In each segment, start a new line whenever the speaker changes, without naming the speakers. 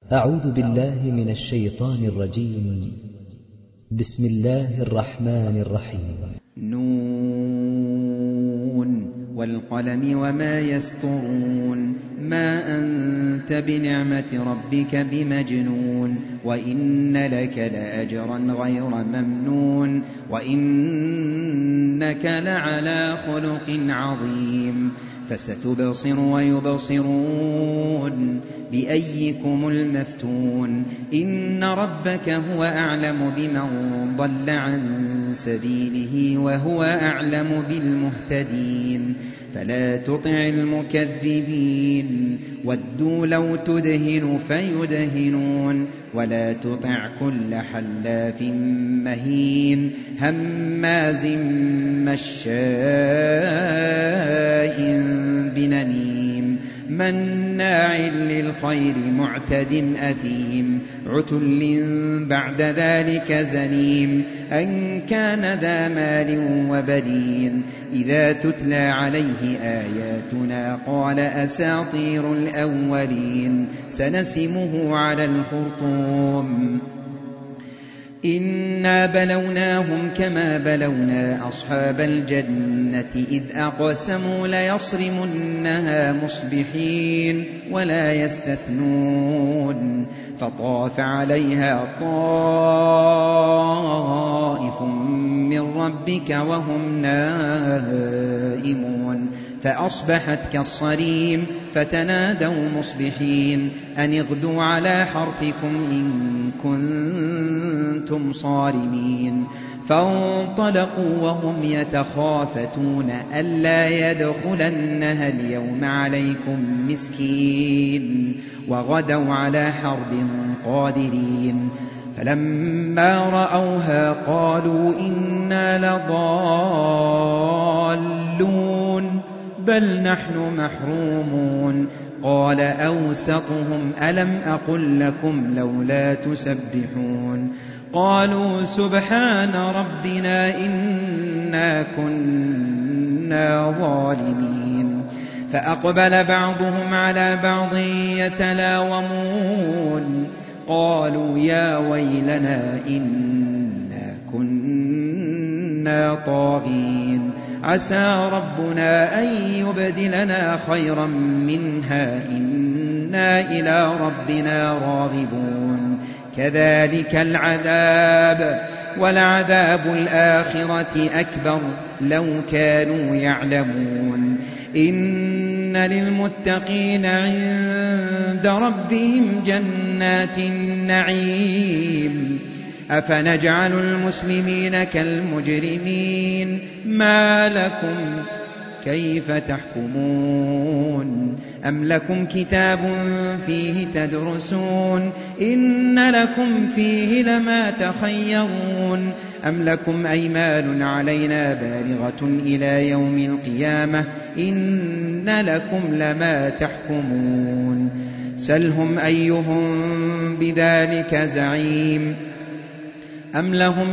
أعوذ بالله من الشيطان الرجيم. بسم الله الرحمن الرحيم.
نون والقلم وما يسطرون ما أنت بنعمة ربك بمجنون وإن لك لأجرا غير ممنون وإنك لعلى خلق عظيم فستبصر ويبصرون بأيكم المفتون إن ربك هو أعلم بمن ضل عن سبيله وهو أعلم بالمهتدين فلا تطع المكذبين ودوا لو تدهن فيدهنون ولا تطع كل حلاف مهين هماز مشاء بنميم مناع للخير معتد أثيم عتل بعد ذلك زنيم أن كان ذا مال وبنين إذا تتلى عليه آياتنا قال أساطير الأولين سنسمه على الخرطوم إنا بلوناهم كما بلونا أصحاب الجنة إذ أقسموا ليصرمنها مصبحين ولا يستثنون فطاف عليها طائف من ربك وهم نائمون فأصبحت كالصريم فتنادوا مصبحين أن اغدوا على حرثكم إن كنتم صارمين فانطلقوا وهم يتخافتون ألا يدخلنها اليوم عليكم مسكين وغدوا على حرد قادرين فلما رأوها قالوا إنا لضالون بل نحن محرومون قال أوسطهم ألم أقل لكم لولا تسبحون قالوا سبحان ربنا إنا كنا ظالمين فأقبل بعضهم على بعض يتلاومون قالوا يا ويلنا إنا كنا طاغين عسى ربنا أن يبدلنا خيرا منها إنا إلى ربنا راغبون كذلك العذاب ولعذاب الآخرة أكبر لو كانوا يعلمون إن للمتقين عند ربهم جنات النعيم أفنجعل المسلمين كالمجرمين ما لكم كيف تحكمون أم لكم كتاب فيه تدرسون إن لكم فيه لما تخيرون أم لكم أيمان علينا بالغة إلى يوم القيامة إن لكم لما تحكمون سلهم أيهم بذلك زعيم أم لهم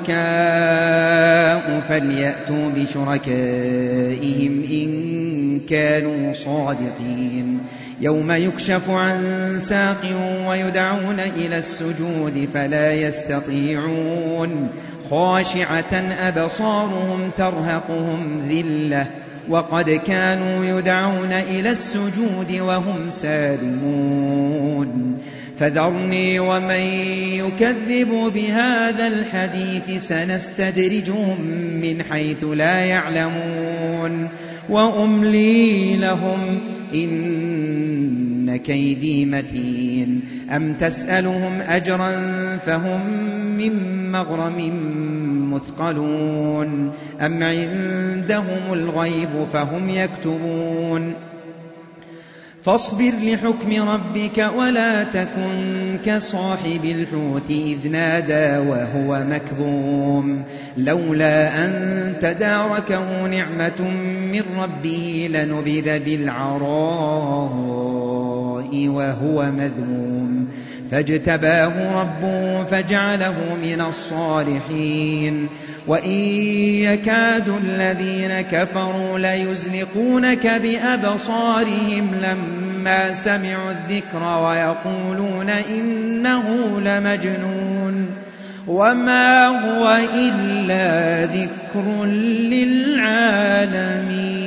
شركاء فليأتوا بشركائهم إن كانوا صادقين يوم يكشف عن ساق ويدعون إلى السجود فلا يستطيعون خاشعة أبصارهم ترهقهم ذلة وقد كانوا يدعون إلى السجود وهم سالمون فذرني ومن يكذب بهذا الحديث سنستدرجهم من حيث لا يعلمون وأملي لهم إن كيدي متين أم تسألهم أجرا فهم من مغرم مثقلون أم عندهم الغيب فهم يكتبون فاصبر لحكم ربك ولا تكن كصاحب الحوت إذ نادى وهو مكظوم لولا أن تداركه نعمة من ربه لنبذ بالعراء وهو مذموم فاجتباه ربه فجعله من الصالحين وإن يكاد الذين كفروا ليزلقونك بأبصارهم لما لما سمعوا الذكر ويقولون إنه لمجنون وما هو إلا ذكر للعالمين.